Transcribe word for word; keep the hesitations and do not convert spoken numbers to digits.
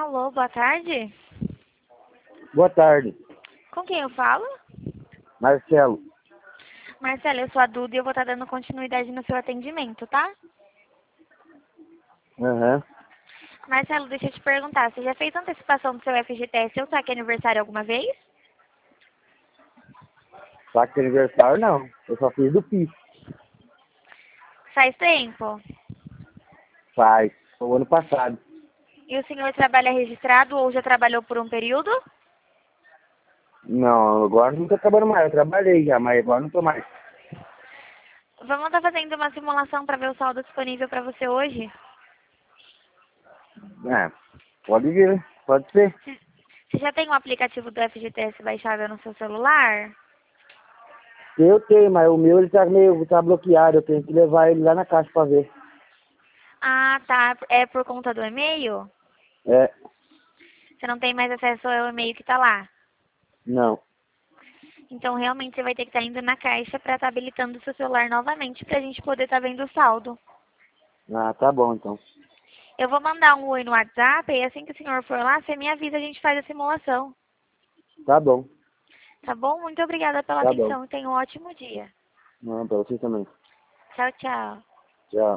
Alô, boa tarde. Boa tarde, Com quem eu falo? Marcelo. Marcela, eu sou a Duda e eu vou estar dando continuidade no seu atendimento, tá? Aham. Marcelo, deixa eu te perguntar, você já fez antecipação do seu F G T S ou saque aniversário alguma vez? Saque de aniversário não. Eu só fiz do PIS. Faz tempo. Faz. Foi o ano passado. E o senhor trabalha registrado ou já trabalhou por um período? Não, agora não tô trabalhando mais. Eu trabalhei já, mas agora não tô mais. Vamos estar fazendo uma simulação para ver o saldo disponível para você hoje? É, pode vir, pode ser. Você já tem o aplicativo do F G T S baixado no seu celular? Eu tenho, mas o meu ele tá meio, tá bloqueado. Eu tenho que levar ele lá na caixa pra ver. Ah, tá. É por conta do e-mail? É, Você não tem mais acesso ao e-mail que tá lá? não. Então, realmente, você vai ter que estar indo na caixa para estar habilitando o seu celular novamente para a gente poder estar vendo o saldo. Ah, tá bom então. Eu vou mandar um oi no WhatsApp e assim que o senhor for lá, você me avisa, a gente faz a simulação. Tá bom, Tá bom? Muito obrigada pela tá bom. atenção e tenha um ótimo dia. Não, pra você também. Tchau, tchau. Tchau.